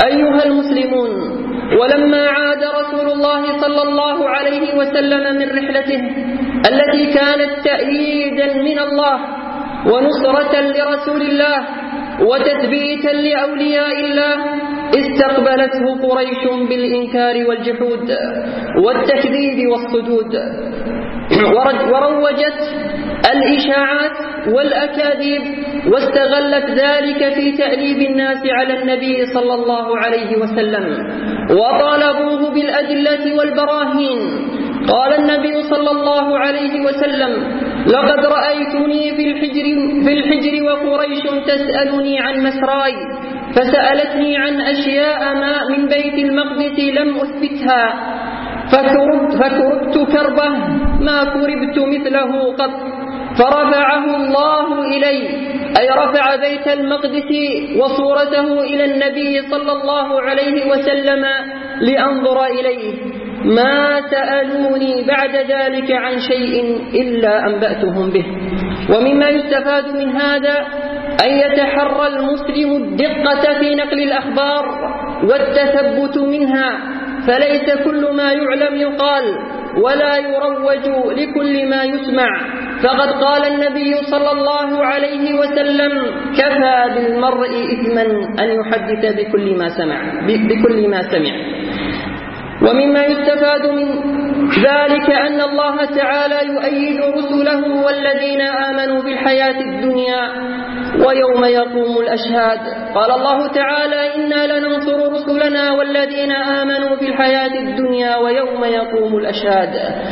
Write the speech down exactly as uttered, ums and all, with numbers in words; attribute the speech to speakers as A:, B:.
A: أيها المسلمون، ولما عاد رسول الله صلى الله عليه وسلم من رحلته التي كانت تأييدا من الله ونصرة لرسول الله وتثبيتا لأولياء الله، استقبلته قريش بالإنكار والجحود والتكذيب والصدود، وروجت الإشاعات والأكاذيب، واستغلت ذلك في تأليب الناس على النبي صلى الله عليه وسلم، وطالبوه بالأدلة والبراهين. قال النبي صلى الله عليه وسلم: لقد رأيتني في الحجر, في الحجر وقريش تسألني عن مسراي، فسألتني عن أشياء ما من بيت المقدس لم أثبتها، فكربت, فكربت كربه ما كربت مثله قط، فرفعه الله إلي، أي رفع بيت المقدس وصورته إلى النبي صلى الله عليه وسلم لأنظر إليه، ما سألوني بعد ذلك عن شيء إلا أنبأتهم به. ومما يستفاد من هذا أن يتحرى المسلم الدقة في نقل الأخبار والتثبت منها، فليس كل ما يعلم يقال، ولا يروج لكل ما يسمع، فقد قال النبي صلى الله عليه وسلم: كفى بالمرء إثما أن يحدث بكل ما سمع بكل ما سمع. ومما يستفاد من ذلك أن الله تعالى يؤيد رسله والذين آمنوا بالحياة الدنيا ويوم يقوم الأشهاد. قال الله تعالى: إنا لننصر رسلنا والذين آمنوا بالحياة الدنيا ويوم يقوم الأشهاد.